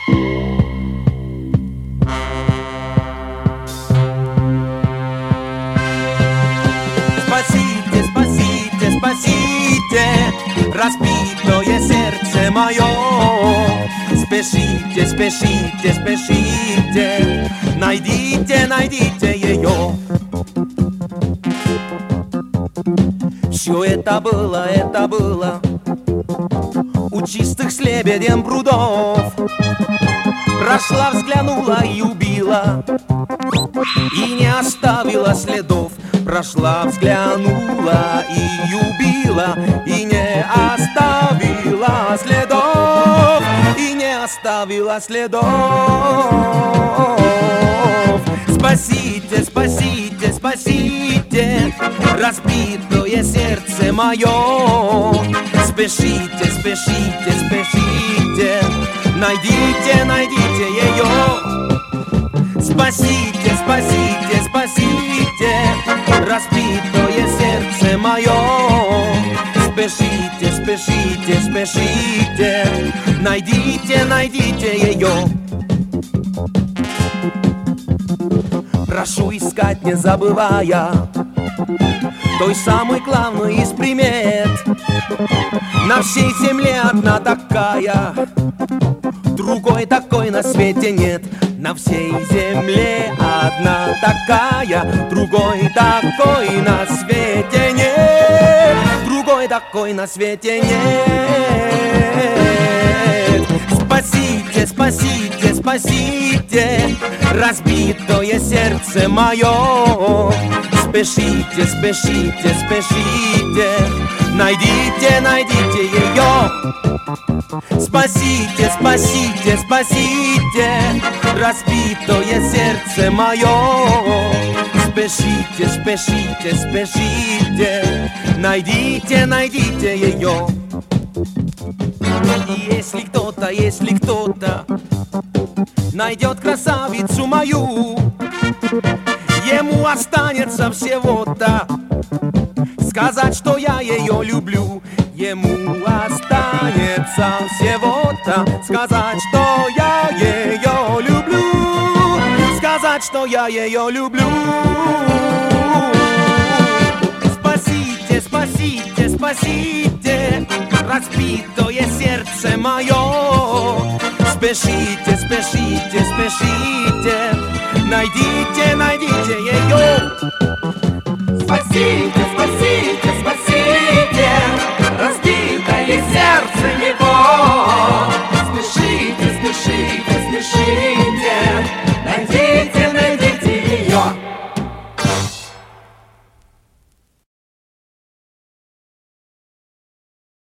Спасите, спасите, спасите разбитое сердце мое. Спешите, спешите, спешите, найдите, найдите ее. Все это было у чистых с лебедем прудов. Прошла, взглянула и убила, и не оставила следов. Прошла, взглянула и убила, и не оставила следов, и не оставила следов. Спасите, спасите, спасите разбитое сердце мое. Спешите, спешите, спешите, найдите, найдите ее. Спасите, спасите, спасите разбитое сердце мое. Спешите, спешите, спешите, найдите, найдите ее. Прошу искать, не забывая той самой главной из примет. На всей земле одна такая, другой такой на свете нет. На всей земле одна такая, другой такой на свете нет. Другой такой на свете нет. Спасите, спасите, спасите разбитое сердце мое. Спешите, спешите, спешите, найдите, найдите ее. Спасите, спасите, спасите разбитое сердце мое. Спешите, спешите, спешите, найдите, найдите ее. И если кто-то найдет красавицу мою, ему останется всего-то сказать, что я ее люблю. Ему останется всего-то сказать, что я ее люблю. Сказать, что я ее люблю. Спасите, спасите, спасите разбитое сердце мое. Спешите, спешите, спешите, найдите, найдите ее. Спасите.